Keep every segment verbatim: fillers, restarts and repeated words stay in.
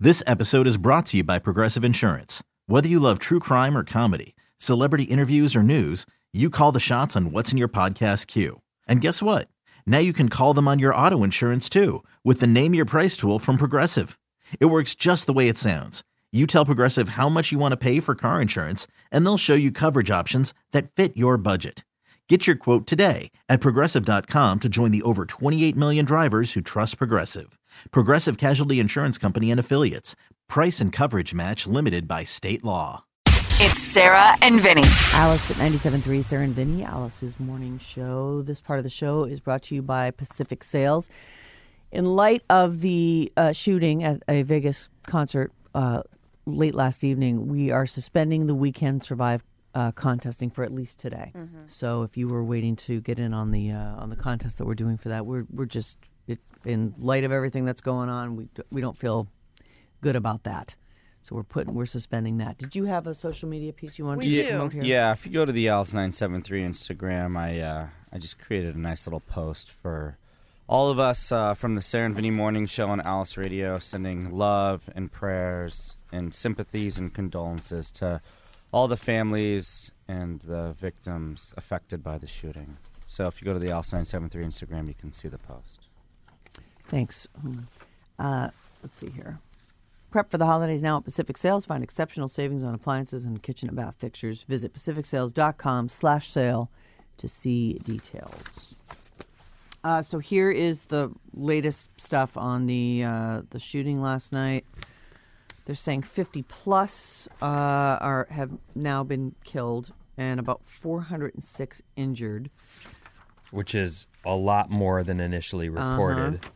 This episode is brought to you by Progressive Insurance. Whether you love true crime or comedy, celebrity interviews or news, you call the shots on what's in your podcast queue. And guess what? Now you can call them on your auto insurance too with the Name Your Price tool from Progressive. It works just the way it sounds. You tell Progressive how much you want to pay for car insurance, and they'll show you coverage options that fit your budget. Get your quote today at Progressive dot com to join the over twenty-eight million drivers who trust Progressive. Progressive Casualty Insurance Company and Affiliates. Price and coverage match limited by state law. It's Sarah and Vinny. Alice at ninety-seven point three, Sarah and Vinny, Alice's morning show. This part of the show is brought to you by Pacific Sales. In light of the uh, shooting at a Vegas concert uh, late last evening, we are suspending the Weekend Survive uh, contesting for at least today. Mm-hmm. So if you were waiting to get in on the uh, on the contest that we're doing for that, we're we're just it, in light of everything that's going on, we we don't feel good about that. So we're putting we're suspending that. Did you have a social media piece you wanted we to do. promote here? Yeah, if you go to the Alice nine seven three Instagram, I uh, I just created a nice little post for all of us uh, from the Sarah and Vinny Morning Show on Alice Radio, sending love and prayers and sympathies and condolences to all the families and the victims affected by the shooting. So if you go to the Alice nine seven three Instagram, you can see the post. Thanks. Uh, let's see here. Prep for the holidays now at Pacific Sales. Find exceptional savings on appliances and kitchen and bath fixtures. Visit pacific sales dot com slash sale to see details. Uh, so here is the latest stuff on the uh, the shooting last night. They're saying fifty plus uh, are have now been killed and about four hundred six injured, which is a lot more than initially reported. Uh-huh.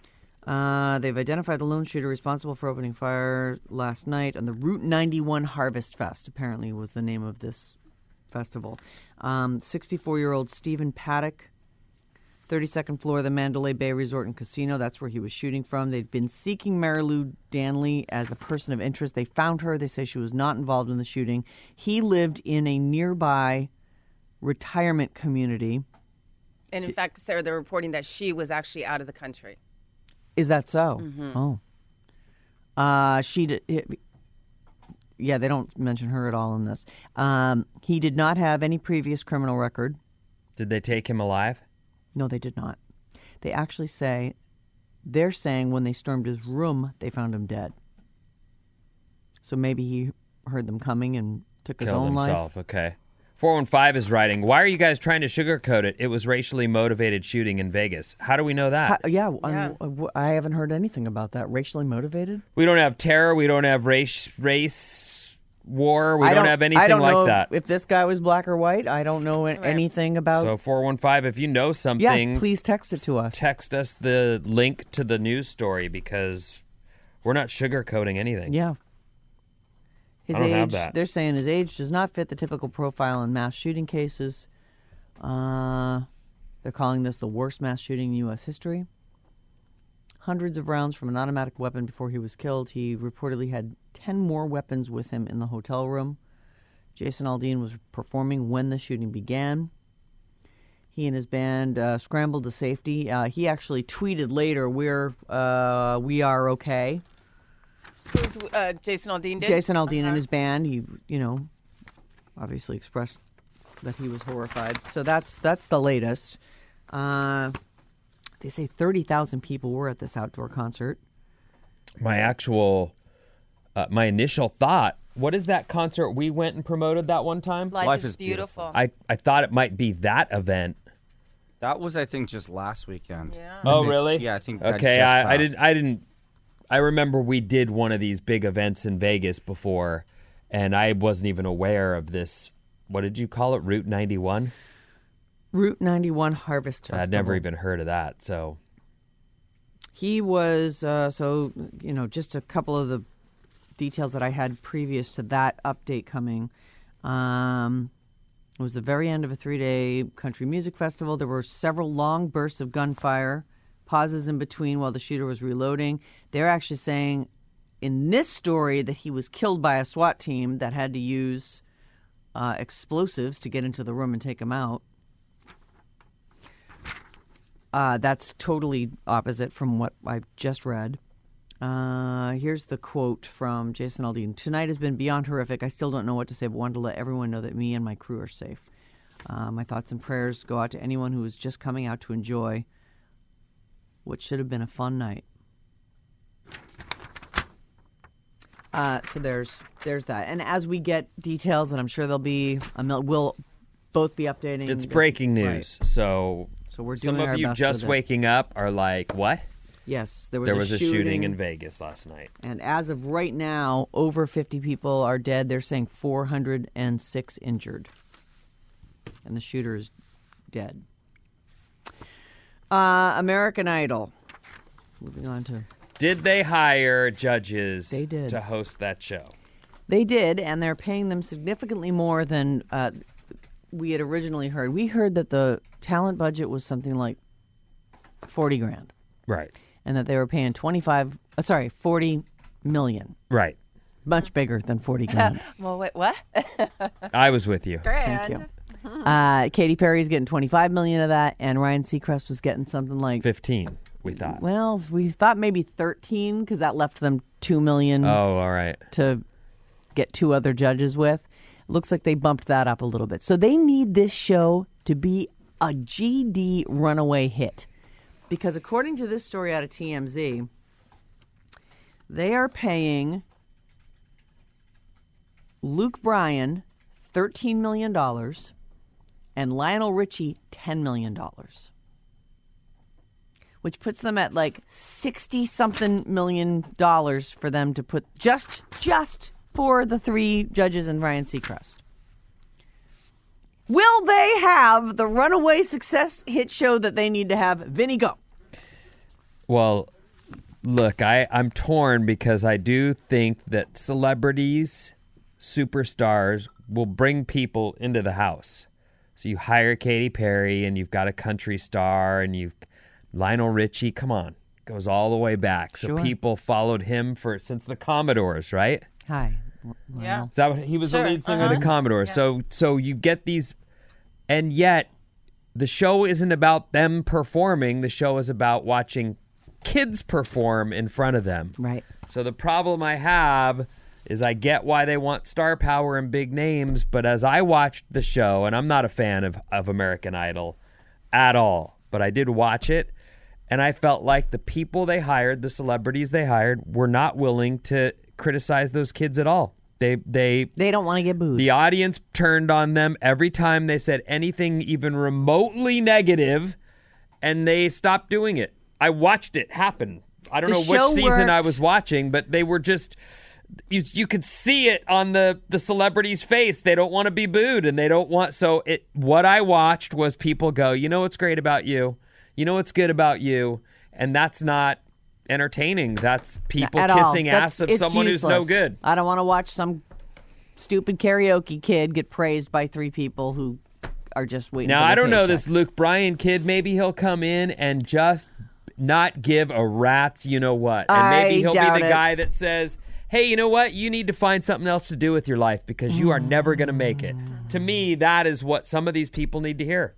Uh, they've identified the lone shooter responsible for opening fire last night on the Route ninety-one Harvest Fest, apparently was the name of this festival. Um, sixty-four-year-old Stephen Paddock, thirty-second floor of the Mandalay Bay Resort and Casino. That's where he was shooting from. They'd been seeking Mary Lou Danley as a person of interest. They found her. They say she was not involved in the shooting. He lived in a nearby retirement community. And in fact, Sarah, they're reporting that she was actually out of the country. Is that so? Mm-hmm. Oh. Uh, she did. It, yeah, they don't mention her at all in this. Um, he did not have any previous criminal record. Did they take him alive? No, they did not. They actually say, they're saying when they stormed his room, they found him dead. So maybe he heard them coming and took his Killed own himself. life. Okay. four one five is writing, why are you guys trying to sugarcoat it? It was racially motivated shooting in Vegas. How do we know that? How, yeah, Yeah. I'm- I haven't heard anything about that. Racially motivated? We don't have terror. We don't have race, race war. We I don't, have anything I don't like know that. If, if this guy was black or white, I don't know anything about. So four one five, if you know something, yeah, please text it to us. Text us the link to the news story because we're not sugarcoating anything. Yeah. His I don't age, have that. They're saying his age does not fit the typical profile in mass shooting cases. Uh, they're calling this the worst mass shooting in U S history. Hundreds of rounds from an automatic weapon before he was killed. He reportedly had ten more weapons with him in the hotel room. Jason Aldean was performing when the shooting began. He and his band uh, scrambled to safety. Uh, he actually tweeted later, "We're uh, we are okay." Who's uh, Jason Aldean did? Jason Aldean Uh-huh. and his band, he, you know, obviously expressed that he was horrified. So that's that's the latest. Uh, they say thirty thousand people were at this outdoor concert. My actual, uh, my initial thought, what is that concert we went and promoted that one time? Life, Life is, is beautiful. beautiful. I, I thought it might be that event. That was, I think, just last weekend. Yeah. Oh, I think- really? Yeah, I think that Okay, just I, I passed. didn't. I didn't. I remember we did one of these big events in Vegas before, and I wasn't even aware of this. What did you call it? Route ninety-one? Route ninety-one Harvest Festival. I'd never even heard of that. So He was, uh, so, you know, just a couple of the details that I had previous to that update coming. Um, it was the very end of a three-day country music festival. There were several long bursts of gunfire, pauses in between while the shooter was reloading. They're actually saying in this story that he was killed by a SWAT team that had to use uh, explosives to get into the room and take him out. Uh, that's totally opposite from what I've just read. Uh, here's the quote from Jason Aldean. Tonight has been beyond horrific. I still don't know what to say, but wanted to let everyone know that me and my crew are safe. Uh, my thoughts and prayers go out to anyone who is just coming out to enjoy what should have been a fun night. Uh, so there's there's that. And as we get details, and I'm sure there'll be, a mil- we'll both be updating. It's breaking news. Right. So, so we're doing some of our you best just with it. waking up are like, what? Yes, there was, There a, was a shooting, shooting in Vegas last night. And as of right now, over fifty people are dead. They're saying four hundred six injured. And the shooter is dead. Uh, American Idol. Moving on to... Did they hire judges They did. to host that show? They did, and they're paying them significantly more than uh, we had originally heard. We heard that the talent budget was something like forty grand. Right. And that they were paying twenty-five, uh, sorry, forty million. Right. Much bigger than forty grand. Well, wait, what? I was with you. Grand. Thank you. Uh, Katy Perry's getting twenty-five million of that, and Ryan Seacrest was getting something like fifteen, we thought. Well, we thought maybe thirteen because that left them two million. Oh, all right. To get two other judges with. Looks like they bumped that up a little bit. So they need this show to be a G D runaway hit. Because according to this story out of T M Z, they are paying Luke Bryan thirteen million dollars and Lionel Richie ten million dollars. Which puts them at like sixty-something million dollars for them to put just, just for the three judges and Ryan Seacrest. Will they have the runaway success hit show that they need to have? Vinny, go. Well, look, I, I'm torn because I do think that celebrities, superstars, will bring people into the house. So you hire Katy Perry and you've got a country star and you've Lionel Richie. Come on. Goes all the way back. So Sure. people followed him for since the Commodores, right? Hi. Yeah. Is that what he was Sure, the lead singer uh-huh. of the Commodores? Yeah. So so you get these, and yet the show isn't about them performing. The show is about watching kids perform in front of them. Right. So the problem I have is I get why they want star power and big names, but as I watched the show, and I'm not a fan of, of American Idol at all, but I did watch it, and I felt like the people they hired, the celebrities they hired, were not willing to criticize those kids at all. They they They don't want to get booed. the audience turned on them every time they said anything even remotely negative, and they stopped doing it. I watched it happen. I don't The know which show season I worked. was watching, but they were just you you could see it on the the celebrity's face. They don't want to be booed, and they don't want so it what I watched was people go, "You know what's great about you? You know what's good about you?" And that's not entertaining. That's people At all. kissing That's- ass of it's someone who's no useless. good. I don't want to watch some stupid karaoke kid get praised by three people who are just waiting Now, for their I don't know paycheck. this Luke Bryan kid. Maybe he'll come in and just not give a rat's you know what. And maybe I he'll doubt be the it. guy that says, hey, you know what? You need to find something else to do with your life because you are never going to make it. To me, that is what some of these people need to hear.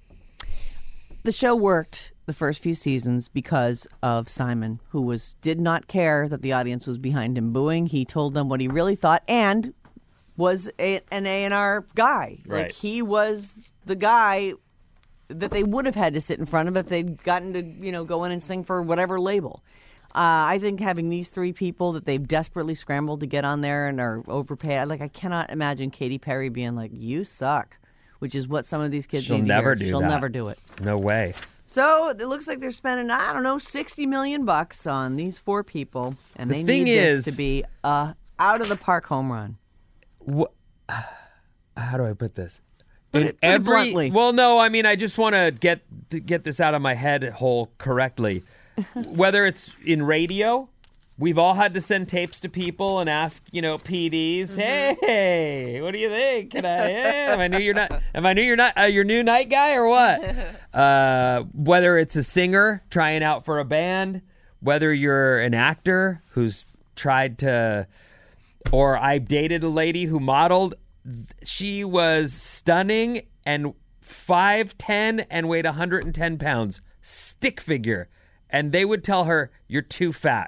The show worked the first few seasons because of Simon, who was did not care that the audience was behind him booing. He told them what he really thought and was a, an A and R guy. Right. Like he was the guy that they would have had to sit in front of if they'd gotten to, you know, go in and sing for whatever label. Uh, I think having these three people that they've desperately scrambled to get on there and are overpaid, like I cannot imagine Katy Perry being like, "You suck," which is what some of these kids She'll need to never hear. do She'll that. never do it. No way. So it looks like they're spending, I don't know, sixty million bucks on these four people, and The they thing need this is- to be a out of the park home run. What? How do I put this? Put In it- put it bluntly. Well, no, I mean, I just want to get to get this out of my head whole correctly. Whether it's in radio, we've all had to send tapes to people and ask, you know, P Ds, hey, what do you think? Can I? Yeah, am I new? You're not. Am I new? You're not. Uh, your new night guy or what? Uh, whether it's a singer trying out for a band, whether you're an actor who's tried to, or I dated a lady who modeled. She was stunning and five ten and weighed one hundred ten pounds, stick figure. And they would tell her, you're too fat.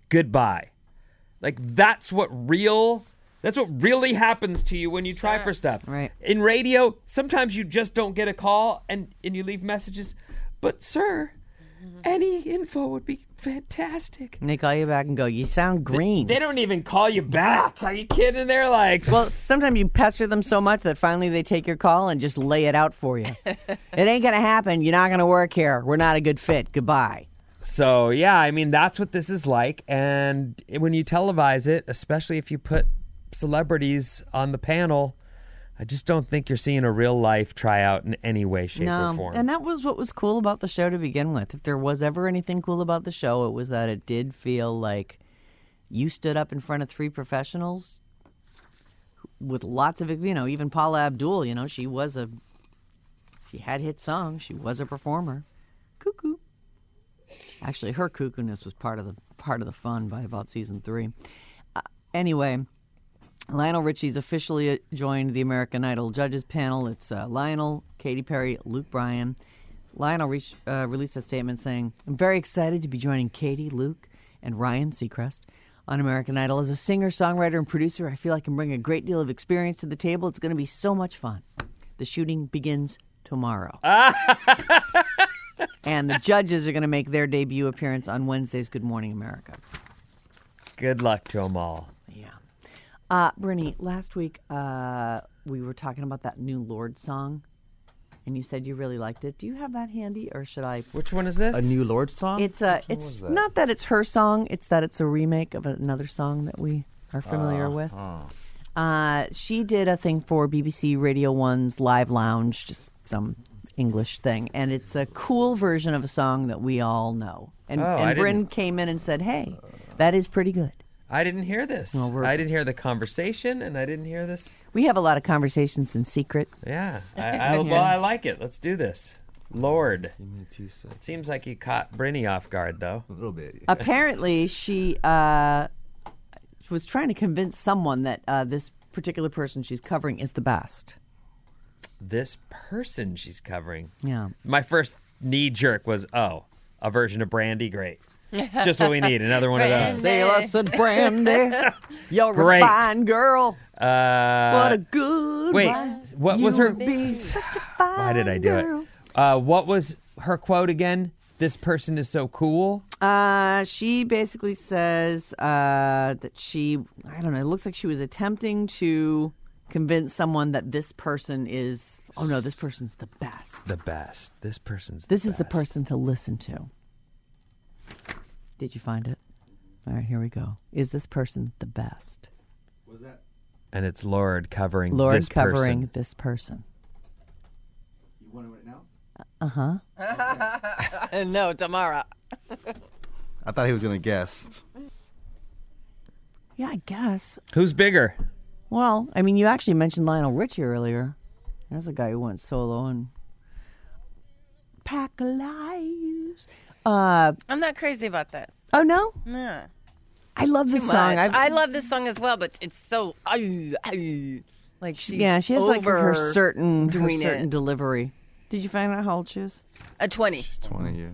goodbye. Like, that's what real, that's what really happens to you when you try Sure. for stuff. Right. In radio, sometimes you just don't get a call and, and you leave messages. But, sir, any info would be fantastic. And they call you back and go, you sound green. They don't even call you back. Are you kidding? They're like, Well, sometimes you pester them so much that finally they take your call and just lay it out for you. It ain't going to happen. You're not going to work here. We're not a good fit. Goodbye. so, yeah, I mean, that's what this is like. And when you televise it, especially if you put celebrities on the panel, I just don't think you're seeing a real life tryout in any way, shape, or form. And that was what was cool about the show to begin with. If there was ever anything cool about the show, it was that it did feel like you stood up in front of three professionals with lots of, you know, even Paula Abdul, you know, she was a, she had hit songs. She was a performer. Cuckoo. Actually, her cuckoo-ness was part of the part of the fun by about season three. Uh, anyway, Lionel Richie's officially joined the American Idol judges panel. It's uh, Lionel, Katy Perry, Luke Bryan. Lionel reached, uh, released a statement saying, "I'm very excited to be joining Katy, Luke, and Ryan Seacrest on American Idol. As a singer, songwriter, and producer, I feel I can bring a great deal of experience to the table. It's going to be so much fun. The shooting begins tomorrow." And the judges are going to make their debut appearance on Wednesday's Good Morning America. Good luck to them all. Yeah. Uh, Brittany, last week uh, we were talking about that new Lorde song, and you said you really liked it. Do you have that handy, or should I? Which one is this? A new Lorde song? It's a. It's not that it's her song. It's that it's a remake of another song that we are familiar Uh, with. uh. Uh, she did a thing for B B C Radio One's Live Lounge, just some English thing, and it's a cool version of a song that we all know. And, Oh, I and didn't- Bryn came in and said, "Hey, that is pretty good." I didn't hear this. Well, we're- I didn't hear the conversation, and I didn't hear this. We have a lot of conversations in secret. Yeah. I, I, well, I like it. Let's do this. Lord. Give me two seconds. It seems like you caught Brinny off guard, though. A little bit. Apparently, she uh, was trying to convince someone that uh, this particular person she's covering is the best. This person she's covering. Yeah. My first knee jerk was, oh, a version of Brandy. Great. Just what we need. Another one of those. Sailor said, "Brandy, you're Great. a fine girl. Uh, What a good wait, one. what You was her- would be such a fine Why did I do girl." it? Uh, what was her quote again? This person is so cool. Uh, she basically says uh, that she, I don't know, it looks like she was attempting to convince someone that this person is, oh no, this person's the best. The best. This person's This the is the best. person to listen to. Did you find it? All right, here we go. Is this person the best? Was that? And it's Lord covering Lord this covering person. this person. You want it right now? Uh-huh. no, tomorrow. I thought he was going to guess. Yeah, I guess. Who's bigger? Well, I mean, you actually mentioned Lionel Richie earlier. There's a guy who went solo and Pack of Lies. Uh, I'm not crazy about this. oh, no? Nah. I love this Too song. much. I've- I love this song as well, but it's so uh, uh, like she's yeah, she has like her over certain, her doing certain it. delivery. Did you find out how old she is? a twenty. twenty, yeah.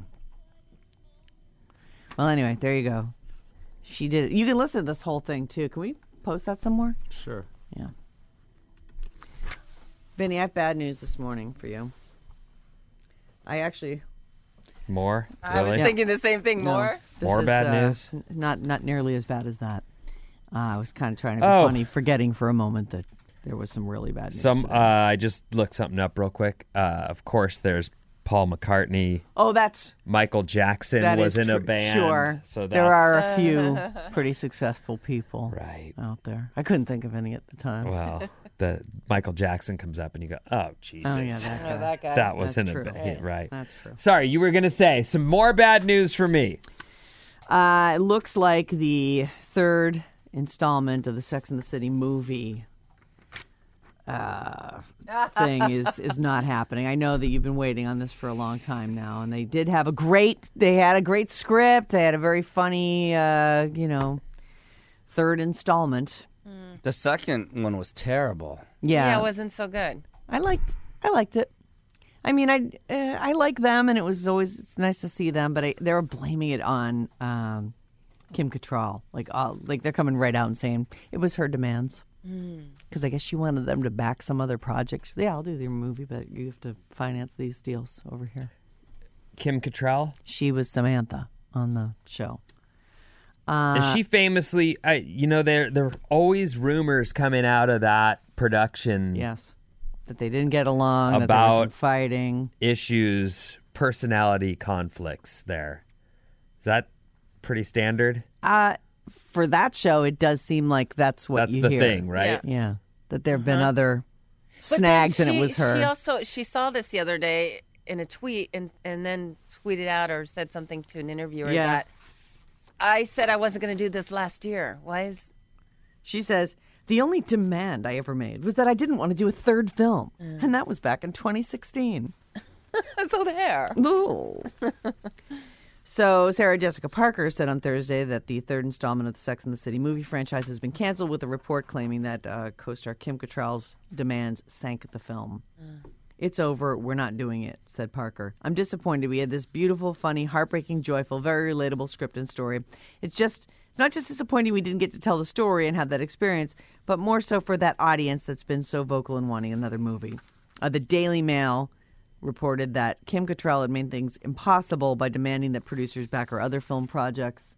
Well, anyway, there you go. She did it. You can listen to this whole thing, too. Can we post that somewhere? Sure. Yeah. Vinny, I have bad news this morning for you. I actually... More? I was Really? thinking the same thing. No, More. this More is, bad uh, news? n- Not not nearly as bad as that. Uh, I was kind of trying to be Oh. funny, forgetting for a moment that there was some really bad news. Some. Uh, today. I just looked something up real quick. Uh, of course, there's Paul McCartney. oh, that's Michael Jackson that was is in a tr- band. Sure, So that's, there are a few pretty successful people Right. out there. I couldn't think of any at the time. Well, the Michael Jackson comes up and you go, oh Jesus. oh yeah, that guy. Oh, that guy. That was That's in a true. band, right? That's true. Sorry, you were gonna say some more bad news for me. Uh, it looks like the third installment of the Sex and the City movie uh, thing is is not happening. I know that you've been waiting on this for a long time now, and they did have a great. They had a great script. They had a very funny, uh, you know, third installment. The second one was terrible. Yeah, Yeah, it wasn't so good. I liked. I liked it. I mean, I uh, I like them, and it was always it's nice to see them. But I, they were blaming it on um, Kim Cattrall. Like, uh, like they're coming right out and saying it was her demands. Because I guess she wanted them to back some other project. Yeah, I'll do the movie, but you have to finance these deals over here. Kim Cattrall? She was Samantha on the show. Uh, And she famously, I, you know, there there are always rumors coming out of that production. Yes. That they didn't get along, that there was some About- fighting. Issues, personality conflicts there. Is that pretty standard? Uh, for that show, it does seem like that's what That's you the hear. thing, right? Yeah. Yeah. That there have been other But then snags and she- it was her. She also she saw this the other day in a tweet and and then tweeted out or said something to an interviewer Yeah. that I said I wasn't going to do this last year. Why is She says, the only demand I ever made was that I didn't want to do a third film. And that was back in twenty sixteen. so there? No. So Sarah Jessica Parker said on Thursday that the third installment of the Sex and the City movie franchise has been canceled, with a report claiming that uh, co-star Kim Cattrall's demands sank the film. It's over. We're not doing it, said Parker. I'm disappointed. We had this beautiful, funny, heartbreaking, joyful, very relatable script and story. It's just, it's not just disappointing we didn't get to tell the story and have that experience, but more so for that audience that's been so vocal in wanting another movie. Uh, the Daily Mail reported that Kim Cattrall had made things impossible by demanding that producers back her other film projects.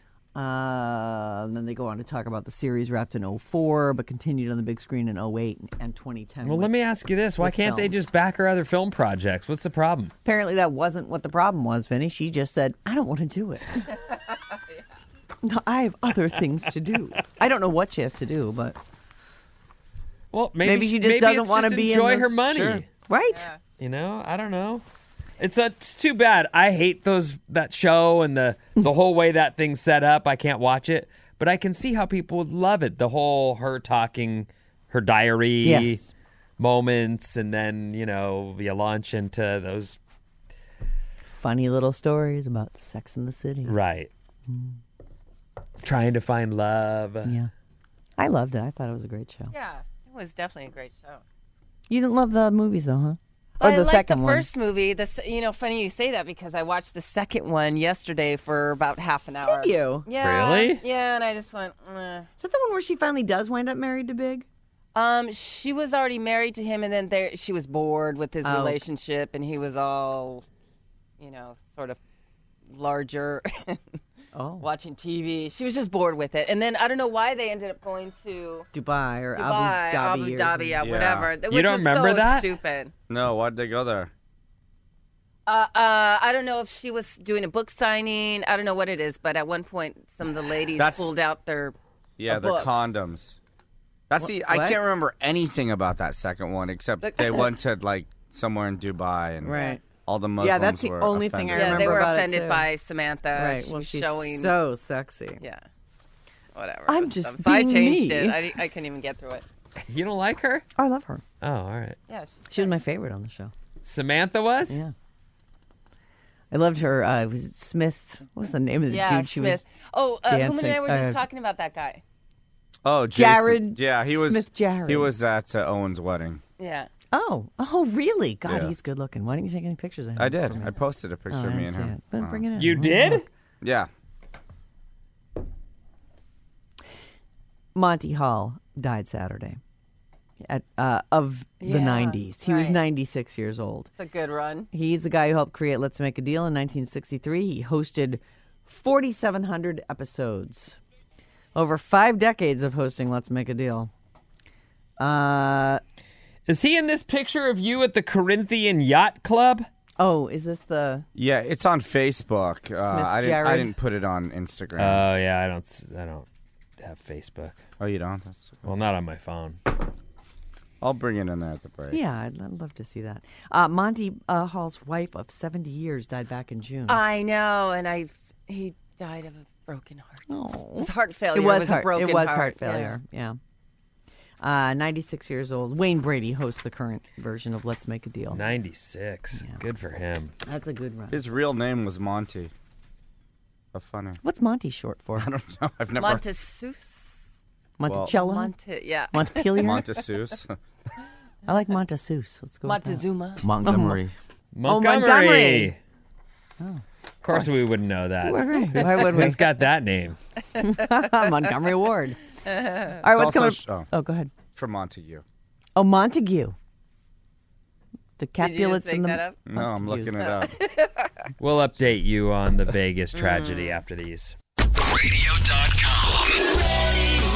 Uh, and then they go on to talk about the series wrapped in oh four, but continued on the big screen in oh eight and twenty ten. Well, with- let me ask you this. Why with can't they films. just back her other film projects? What's the problem? Apparently that wasn't what the problem was, Vinny. She just said, I don't want to do it. No, I have other things to do. I don't know what she has to do, but Well, maybe, maybe, she just maybe doesn't it's want to just be enjoy in her this- money. Sure. Right? You know, I don't know. It's, a, it's too bad. I hate those that show and the the whole way that thing's set up. I can't watch it, but I can see how people would love it. The whole her talking, her diary Yes. moments, and then you know you launch into those. Funny little stories about Sex in the City. Right. Trying to find love. Yeah. I loved it. I thought it was a great show. Yeah, it was definitely a great show. You didn't love the movies, though, huh? Or I the liked second the one. first movie. The s- you know, funny you say that because I watched the second one yesterday for about half an hour. Did you? Yeah. Really? Yeah, and I just went. Eh. Is that the one where she finally does wind up married to Big? Um, she was already married to him, and then there she was bored with his Oh. relationship, and he was all, you know, sort of larger, Oh. watching T V. She was just bored with it, and then I don't know why they ended up going to Dubai or Dubai, Abu Dhabi. Abu or Dhabi, something. yeah, Yeah. whatever. You Which don't was remember so that? Stupid. No, why'd they go there? Uh, uh, I don't know if she was doing a book signing. I don't know what it is, but at one point, some of the ladies That's- pulled out their. Yeah, A they're book. condoms. That's the. I what? can't remember anything about that second one except The- they went to like somewhere in Dubai and Right. all the Muslims Yeah, that's the were only thing I offended. Yeah, they remember were about it, offended too. by Samantha. Right. She Well, was she's showing. so sexy. Yeah. Whatever. I'm It was just dumb. So I being changed me. it. I, I couldn't even get through it. You don't like her? I love her. Oh, all right. Yeah. She's She was my favorite on the show. Samantha was? Yeah. I loved her. Uh, was it Smith? What was the name of the yeah, dude she Smith. Oh, uh, Huma and dancing, I were just uh, talking about that guy. Oh, Jason. Jared Yeah, he was. Smith Jared. He was at uh, Owen's wedding. Yeah. was? Oh, oh, really? God, Yeah. he's good looking. Why didn't you take any pictures of him? I did. for me? I posted a Oh, picture I of me didn't and see him. it. Then Wow. bring it in. You Oh, did? look. Yeah. Monty Hall died Saturday. At uh, of the Yeah, nineties. He was right. ninety-six years old. It's a good run. He's the guy who helped create Let's Make a Deal in nineteen sixty-three. He hosted forty-seven hundred episodes. Over five decades of hosting Let's Make a Deal. Uh, Is he in this picture of you at the Corinthian Yacht Club? oh, is this the... Yeah, it's on Facebook. Uh, I didn't. I Jared. didn't put it on Instagram. Oh yeah, I don't. s- I don't have Facebook. oh, you don't? That's, Well, not on my phone. I'll bring it in there at the break. Yeah, I'd, I'd love to see that. Uh, Monty uh, Hall's wife of seventy years died back in June. I know, and I he died of a broken heart. oh. It was heart failure. It was, a heart, broken it was heart. heart failure, yeah. Uh, ninety-six years old. Wayne Brady hosts the current version of Let's Make a Deal. ninety-six. Good for him. That's a good run. His real name was Monty. How funny. What's Monty short for? I don't know. I've never. Montesus. Monticello? Monte. Yeah. Montpelier? Montessus. I like Montesus. Let's go with that. Montezuma. Montgomery. Montgomery. Montgomery. Of course, we wouldn't know that. Why would we? Who's got that name? Montgomery Ward. All right, It's what's also coming? sh- oh, Oh, go ahead. from Montague. Oh, Montague. The Did you just Capulets make and the. that up? No, I'm looking it up. We'll update you on the Vegas tragedy after these. radio dot com.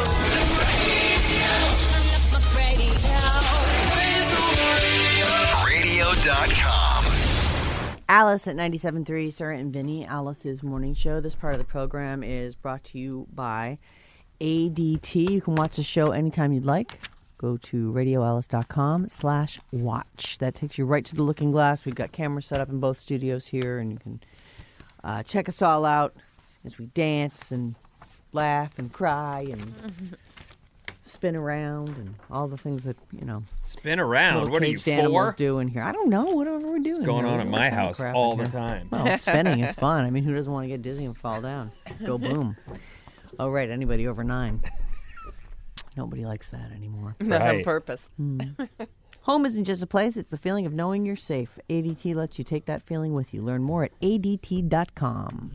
radio dot com. Alice at ninety-seven point three, Sarah and Vinny, Alice's morning show. This part of the program is brought to you by A D T. You can watch the show anytime you'd like. Go to radio alice dot com slash watch. That takes you right to the looking glass. We've got cameras set up in both studios here, and you can uh, check us all out as we dance and laugh and cry and spin around and all the things that, you know, Spin around. little What are you, caged animals four? do in here. I don't know. Whatever we're doing. What's going here. on We're at doing my all kind of house crap all in the here. time? Well, spinning is fun. I mean, who doesn't want to get dizzy and fall down? Go boom. Oh, right. Anybody over nine. Nobody likes that anymore. Not on Right. purpose. Home isn't just a place, it's the feeling of knowing you're safe. A D T lets you take that feeling with you. Learn more at A D T dot com.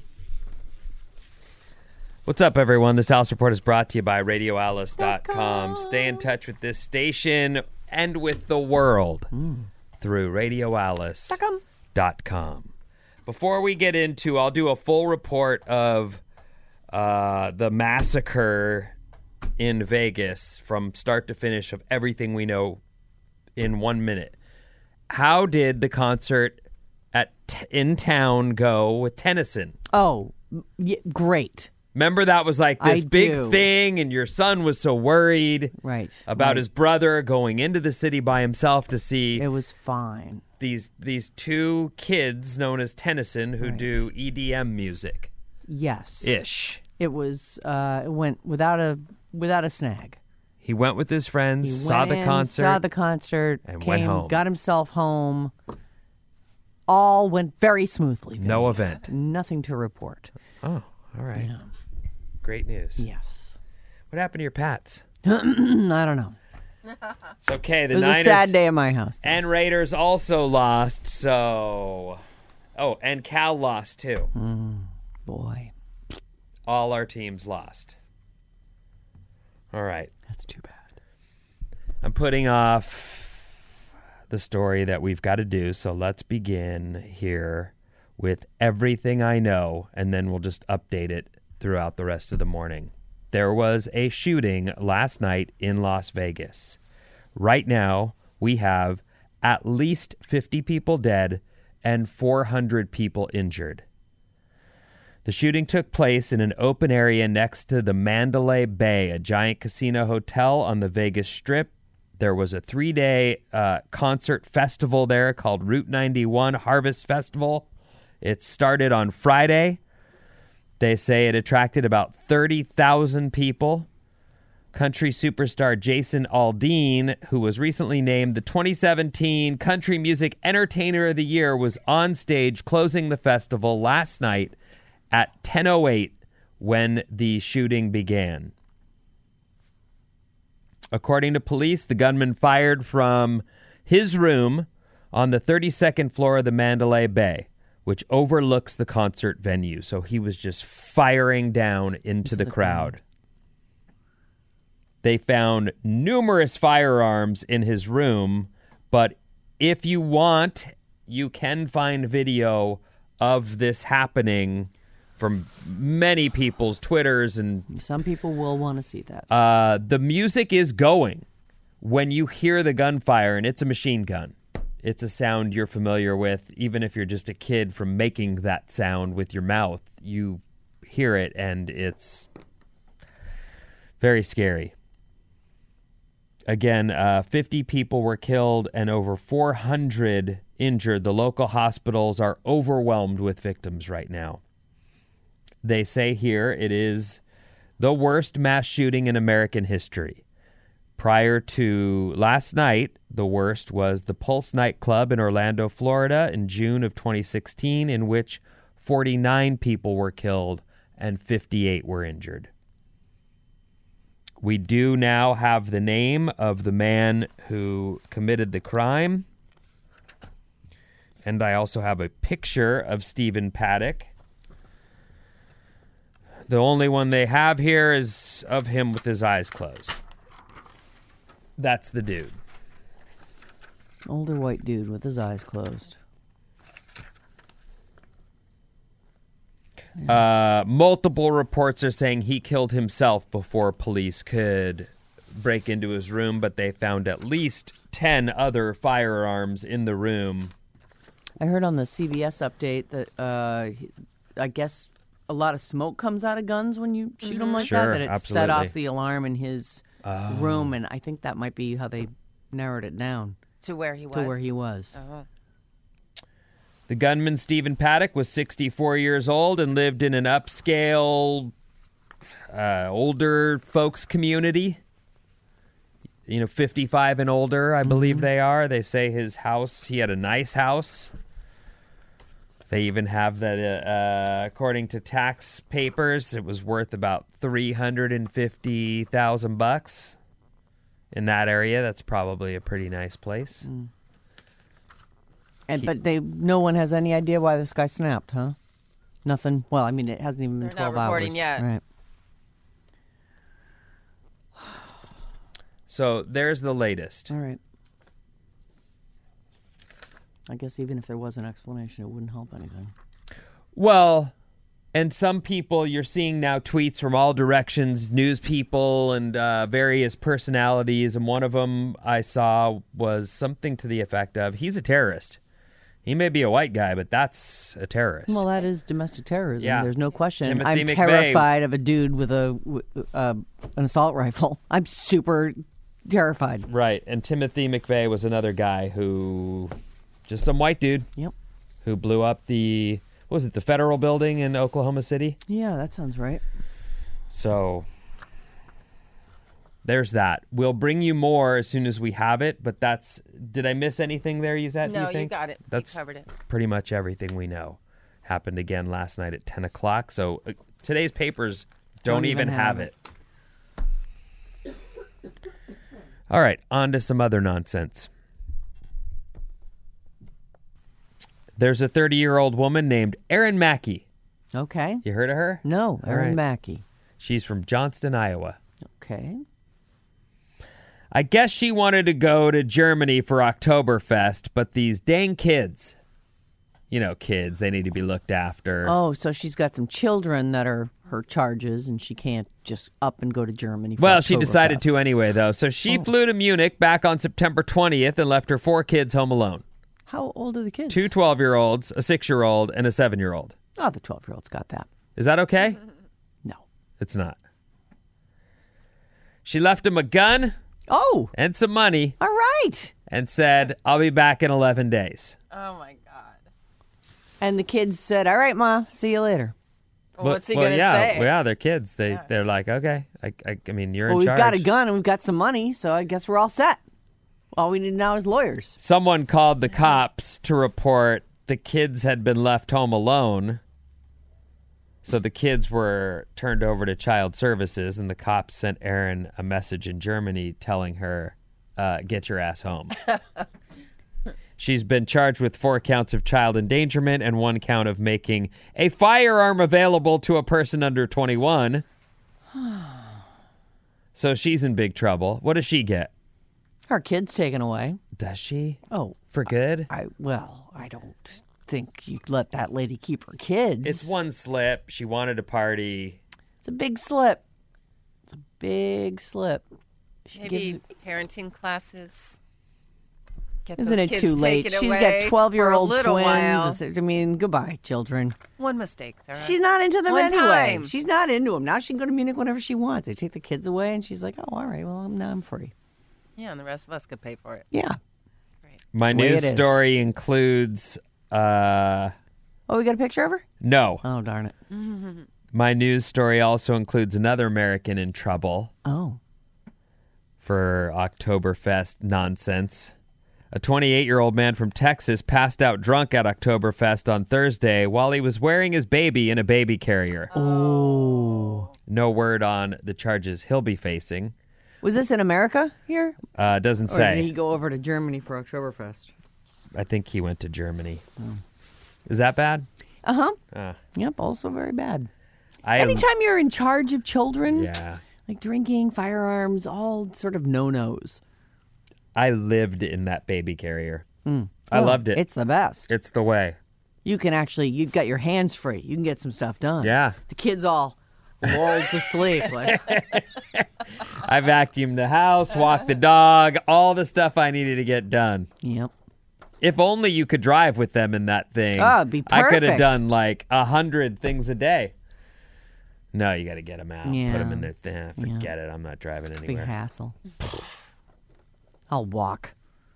What's up, everyone? This Alice Report is brought to you by radio alice dot com. Stay in touch with this station and with the world through radio alice dot com. Before we get into, I'll do a full report of uh, the massacre in Vegas from start to finish of everything we know in one minute. How did the concert at t- in town go with Tennyson? Oh, y- great. Remember that was like this I big do. thing, and your son was so worried Right. about right. his brother going into the city by himself to see It was fine. these these two kids known as Tennyson who Right. do E D M music Yes. ish. It was, uh, it went without a without a snag. He went with his friends, He saw went the in, concert. saw the concert, and came, went home. got himself home. All went very smoothly. No Vinny. event. Nothing to report. Oh, all right. Yeah. Great news. Yes. What happened to your Pats? I don't know. It's okay. The It was Niners a sad day at my house. and Raiders also lost, so... Oh, and Cal lost, too. Boy, All our teams lost. All right. that's too bad. I'm putting off the story that we've got to do, so let's begin here with everything I know, and then we'll just update it throughout the rest of the morning. There was a shooting last night in Las Vegas. Right now, we have at least fifty people dead and four hundred people injured. The shooting took place in an open area next to the Mandalay Bay, a giant casino hotel on the Vegas Strip. There was a three-day uh, concert festival there called Route ninety-one Harvest Festival. It started on Friday. They say it attracted about thirty thousand people. Country superstar Jason Aldean, who was recently named the twenty seventeen Country Music Entertainer of the Year, was on stage closing the festival last night at ten oh eight when the shooting began. According to police, the gunman fired from his room on the thirty-second floor of the Mandalay Bay, which overlooks the concert venue. So he was just firing down into the crowd. They found numerous firearms in his room, but if you want, you can find video of this happening from many people's Twitters, and Some people will want to see that. uh, the music is going when you hear the gunfire, and it's a machine gun. It's a sound you're familiar with, even if you're just a kid from making that sound with your mouth. You hear it, and it's very scary. Again, uh, fifty people were killed and over four hundred injured. The local hospitals are overwhelmed with victims right now. They say here it is the worst mass shooting in American history. Prior to last night, the worst was the Pulse nightclub in Orlando, Florida in June of twenty sixteen, in which forty-nine people were killed and fifty-eight were injured. We do now have the name of the man who committed the crime. And I also have a picture of Stephen Paddock. The only one they have here is of him with his eyes closed. That's the dude. Older white dude with his eyes closed. Uh, multiple reports are saying he killed himself before police could break into his room, but they found at least ten other firearms in the room. I heard on the C B S update that uh, he- I guess a lot of smoke comes out of guns when you shoot them like Sure, that. That it absolutely. set off the alarm in his room, and I think that might be how they narrowed it down To where he was. to where he was. Oh. The gunman, Stephen Paddock, was sixty-four years old and lived in an upscale, uh, older folks community. You know, fifty-five and older, I believe they are. They say his house, he had a nice house. They even have that, uh, uh, according to tax papers, it was worth about three hundred fifty thousand bucks in that area. That's probably a pretty nice place. And but they, no one has any idea why this guy snapped, huh? Nothing. Well, I mean, it hasn't even been They're not twelve reporting hours. yet. Right. So there's the latest. All right. I guess even if there was an explanation, it wouldn't help anything. Well, and some people, you're seeing now tweets from all directions, news people and uh, various personalities, and one of them I saw was something to the effect of, he's a terrorist. He may be a white guy, but that's a terrorist. Well, that is domestic terrorism. Yeah. There's no question. Timothy I'm McVeigh. terrified of a dude with a w- uh, an assault rifle. I'm super terrified. Right, and Timothy McVeigh was another guy who, just some white dude, Yep. who blew up the, what was it, the federal building in Oklahoma City? Yeah, that sounds right. So there's that. We'll bring you more as soon as we have it, but that's, did I miss anything there, Yusette, do No, you you think? got it. You That's covered it. pretty much everything we know. Happened again last night at ten o'clock, so uh, today's papers don't, Don't even, even have have it. All right, on to some other nonsense. There's a thirty-year-old woman named Erin Mackey. Okay. You heard of her? No, Erin right. Mackey. She's from Johnston, Iowa. Okay. I guess she wanted to go to Germany for Oktoberfest, but these dang kids, you know, kids, they need to be looked after. Oh, so she's got some children that are her charges, and she can't just up and go to Germany. For Well, she decided Oktoberfest. to anyway, though. So she Oh. flew to Munich back on September twentieth and left her four kids home alone. How old are the kids? Two twelve-year-olds, a six-year-old, and a seven-year-old. Oh, the twelve-year-old's got that. Is that okay? No. It's not. She left him a gun Oh, and some money all right. and said, I'll be back in eleven days. Oh, my God. And the kids said, all right, Ma, see you later. Well, what's he well, going to yeah, say? well, yeah, they're kids. They, They're like, okay, I, I, I mean, you're Well, in we've charge. got a gun and we've got some money, so I guess we're all set. All we need now is lawyers. Someone called the cops to report the kids had been left home alone. So the kids were turned over to child services, and the cops sent Erin a message in Germany telling her, uh, get your ass home. She's been charged with four counts of child endangerment and one count of making a firearm available to a person under twenty-one. So she's in big trouble. What does she get? Her kids taken away. Does she? Oh, For good? I well, I don't think you'd let that lady keep her kids. It's one slip. She wanted to party. It's a big slip. It's a big slip. She Maybe gives- parenting classes. Get isn't those it kids too late? taken She's away got twelve-year-old for a little twins. while. I mean, goodbye, children. One mistake, Sarah. She's not into them One anyway. time. She's not into them. Now she can go to Munich whenever she wants. They take the kids away, and she's like, oh, all right, well, now I'm free. Yeah, and the rest of us could pay for it. Yeah. My That's the way news it is. story includes uh Oh, we got a picture of her? no. Oh, darn it. My news story also includes another American in trouble Oh. for Oktoberfest nonsense. A twenty-eight-year-old man from Texas passed out drunk at Oktoberfest on Thursday while he was wearing his baby in a baby carrier. Oh. No word on the charges he'll be facing. Was this in America here? Uh, doesn't Or say. did he go over to Germany for Oktoberfest? I think he went to Germany. Is that bad? Uh huh. Uh, Yep. Also very bad. I Anytime you're in charge of children, Yeah. like drinking, firearms, all sort of no nos. I lived in that baby carrier. I loved it. It's the best. It's the way. You can actually, you've got your hands free. You can get some stuff done. Yeah. The kids all lulled to sleep. Like, I vacuumed the house, walked the dog, all the stuff I needed to get done. yep. If only you could drive with them in that thing. Oh, it'd be I could have perfect. done like a hundred things a day. No, you got to get them out. Put Yeah. them in their thing. Forget it. I'm not driving Big anywhere. hassle. I'll walk.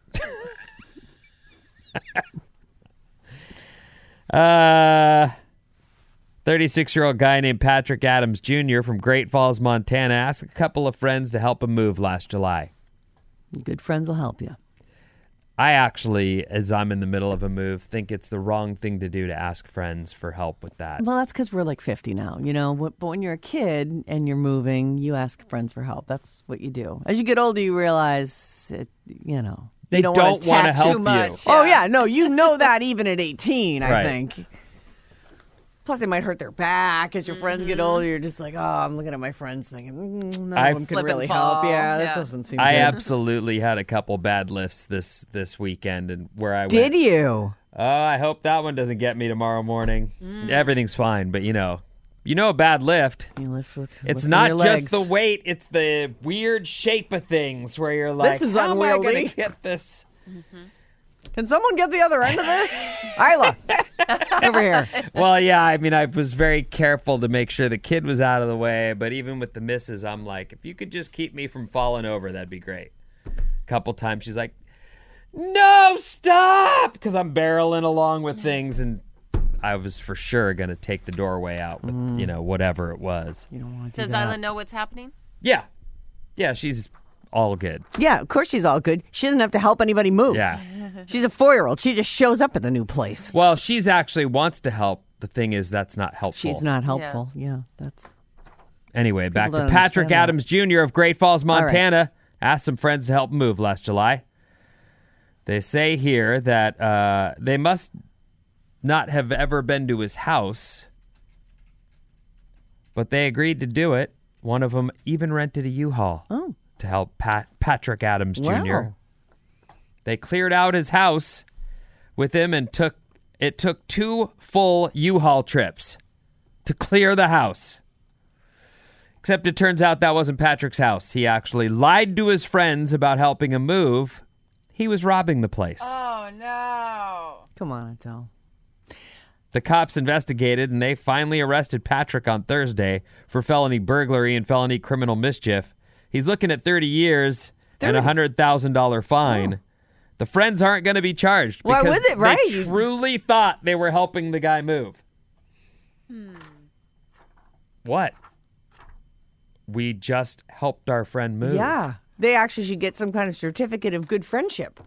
Uh, thirty-six-year-old guy named Patrick Adams Junior from Great Falls, Montana, asked a couple of friends to help him move last July. Good friends will help you. I actually, as I'm in the middle of a move, think it's the wrong thing to do to ask friends for help with that. Well, that's because we're like fifty now, you know. But when you're a kid and you're moving, you ask friends for help. That's what you do. As you get older, you realize, it, you know, They you don't, don't want wanna to help Too much. Oh yeah, no, you know that even at eighteen, I Right. think. Plus, they might hurt their back as your friends get older. You're just like, oh, I'm looking at my friends thinking, mm, none I- of them can Slip and really fall. help. Yeah, that Yeah. doesn't seem I good. absolutely had a couple bad lifts this this weekend, and where I Did went. you? Oh, I hope that one doesn't get me tomorrow morning. Everything's fine, but you know, you know, a bad lift. You lift with. It's with not your just legs. the weight; it's the weird shape of things where you're like, is "How am I going unwieldy." to get this?" Can someone get the other end of this? Isla, over here. Well, yeah, I mean, I was very careful to make sure the kid was out of the way, but even with the misses, I'm like, if you could just keep me from falling over, that'd be great. A couple times she's like, no, stop! Because I'm barreling along with things, and I was for sure going to take the doorway out with, you know, whatever it was. You don't want to do Does that. Isla know what's happening? Yeah. Yeah, she's all good. Yeah, of course she's all good. She doesn't have to help anybody move. Yeah. She's a four-year-old. She just shows up at the new place. Well, she's actually wants to help. The thing is, that's not helpful. She's not helpful. Yeah, that's. Anyway, back to don't Patrick understand that. Adams Junior of Great Falls, right. Montana. Asked some friends to help move last July. They say here that uh, they must not have ever been to his house, but they agreed to do it. One of them even rented a U-Haul Oh. to help Pat- Patrick Adams Junior Wow. They cleared out his house with him and took it took two full U-Haul trips to clear the house. Except it turns out that wasn't Patrick's house. He actually lied to his friends about helping him move. He was robbing the place. Oh, no. Come on, Adele. The cops investigated, and they finally arrested Patrick on Thursday for felony burglary and felony criminal mischief. He's looking at thirty years and a one hundred thousand dollars fine. Oh. The friends aren't going to be charged Why because would it, right? they truly thought they were helping the guy move. Hmm. What? We just helped our friend move. Yeah. They actually should get some kind of certificate of good friendship.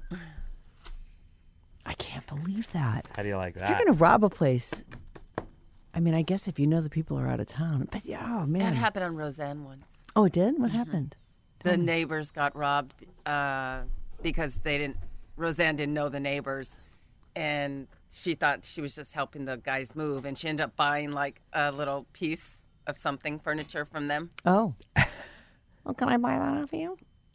I can't believe that. How do you like If you're that? going to rob a place, I mean, I guess if you know the people are out of town. But yeah, oh, That man. happened on Roseanne once. Oh, it did? What happened? The neighbors got robbed uh, because they didn't. Roseanne didn't know the neighbors, and she thought she was just helping the guys move, and she ended up buying like a little piece of something, furniture from them. Oh. Well, can I buy that off of you?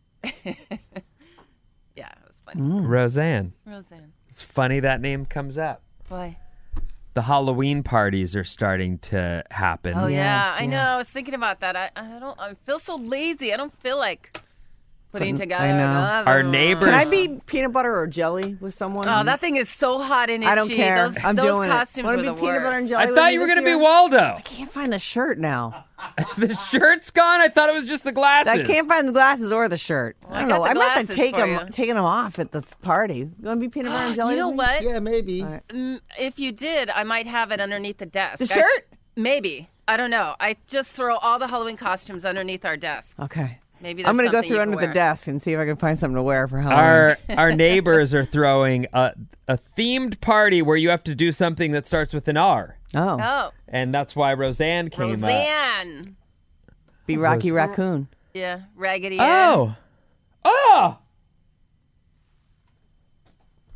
Yeah, it was funny. Roseanne. Roseanne, It's funny that name comes up. why? The Halloween parties are starting to happen. Oh yeah, Yes, I yeah. know. I was thinking about that. I, I don't. I feel so lazy. I don't feel like putting together. I know. another Our one. neighbors- Can I be peanut butter or jelly with someone? Oh, that thing is so hot in it. I don't Chi. care. Those, I'm those doing costumes it. Wanna were be the peanut butter and worst. jelly I with thought me you were this going to be year? Waldo. I can't find the shirt now. The shirt's gone? I thought it was just the glasses. I can't find the glasses or the shirt. I I don't got know. the I must have glasses taken for them, you. taken them off at the th- party. You want to be peanut butter and jelly? You know with me? what? Yeah, maybe. All right. Mm, If you did, I might have it underneath the desk. The I- shirt? maybe. I don't know. I just throw all the Halloween costumes underneath our desk. Okay. Maybe I'm going gonna to go through under the desk and see if I can find something to wear for Halloween. Our our neighbors are throwing a, a themed party where you have to do something that starts with an R. oh, Oh, And that's why Roseanne came up. Roseanne. be Rocky Rose- Raccoon. Yeah, Raggedy Ann. Oh. Oh!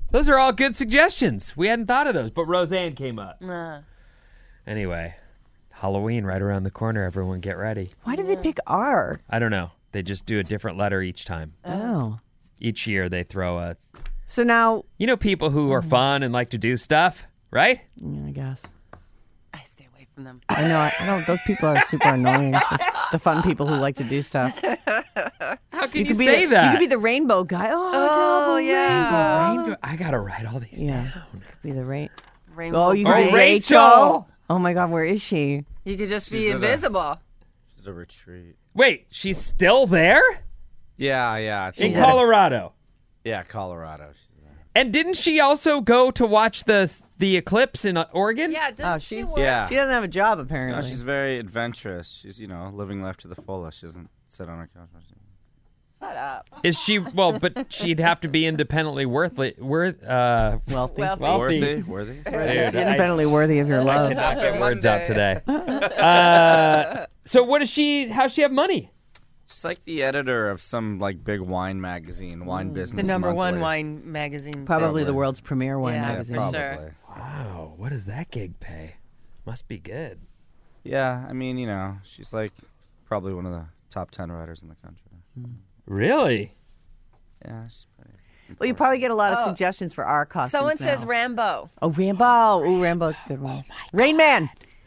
Those are all good suggestions. We hadn't thought of those, but Roseanne came up. Uh, Anyway, Halloween right around the corner. Everyone get ready. Why did they pick R? I don't know. They just do a different letter each time. Oh. Each year they throw a... So now, You know people who are fun and like to do stuff, right? yeah, I guess. I stay away from them. I know. I, I don't. Those people are super annoying. The, the fun people who like to do stuff. How can you, could be say the, that? You could be the rainbow guy. Oh, Oh, double yeah. rainbow. Rainbow- I gotta write all these Yeah. down. Could be the rain. Rainbow Oh, you Oh, could be Bright. Rachel! Oh my God, where is she? You could just She's be at a- invisible. Just a retreat. Wait, she's still there? Yeah, yeah. It's In at a- Colorado. yeah, Colorado. She's there. And didn't she also go to watch the the eclipse in uh, Oregon? Yeah, does Oh, she she's- work? Yeah. She doesn't have a job No, apparently. she's very adventurous. She's, you know, living life to the fullest. She doesn't sit on her couch. Shut up. Is she, well, but she'd have to be independently worthly, worth, uh, wealthy. Wealthy. wealthy. Worthy? Worthy? Dude, She's I- independently worthy of your I love. cannot get One words out day. today. Uh, so what does she, how does she have money? She's like the editor of some, like, big wine magazine, Wine The Business number one Monthly. wine magazine. Probably the Probably. world's premier wine Yeah, magazine. for Probably. sure. Wow, what does that gig pay? Must be good. Yeah, I mean, you know, she's like probably one of the top ten writers in the country. Really? Yeah, she's pretty. Well, you probably get a lot of Oh. suggestions for our costumes. Someone now. says Rambo. Oh, Rambo. Oh, Rambo's a good one. Rain Man.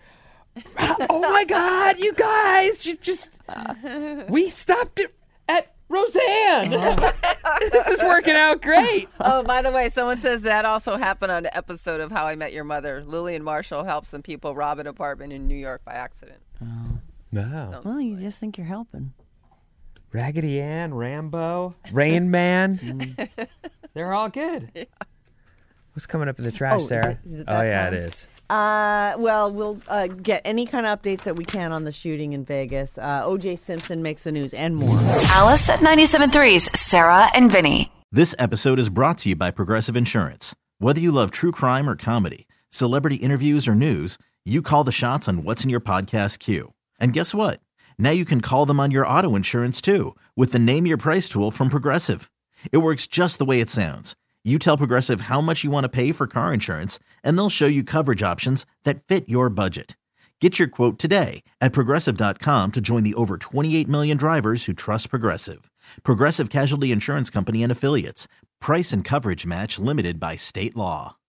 Oh my God, you guys, you just, we stopped it at Roseanne. This is working out great. Oh, by the way, someone says that also happened on the episode of How I Met Your Mother. Lillian Marshall helped some people rob an apartment in New York by accident. No. Well, you just think you're helping. Raggedy Ann, Rambo, Rain Man. They're all good. What's coming up in the trash, Oh, is Sarah? it- is it oh, that yeah, time? it is. Uh, well, we'll uh, get any kind of updates that we can on the shooting in Vegas. Uh, O J Simpson makes the news and more. Alice at ninety-seven point three's Sarah and Vinny. This episode is brought to you by Progressive Insurance. Whether you love true crime or comedy, celebrity interviews or news, you call the shots on what's in your podcast queue. And guess what? Now you can call them on your auto insurance too with the Name Your Price tool from Progressive. It works just the way it sounds. You tell Progressive how much you want to pay for car insurance, and they'll show you coverage options that fit your budget. Get your quote today at Progressive dot com to join the over twenty-eight million drivers who trust Progressive. Progressive Casualty Insurance Company and Affiliates. Price and coverage match limited by state law.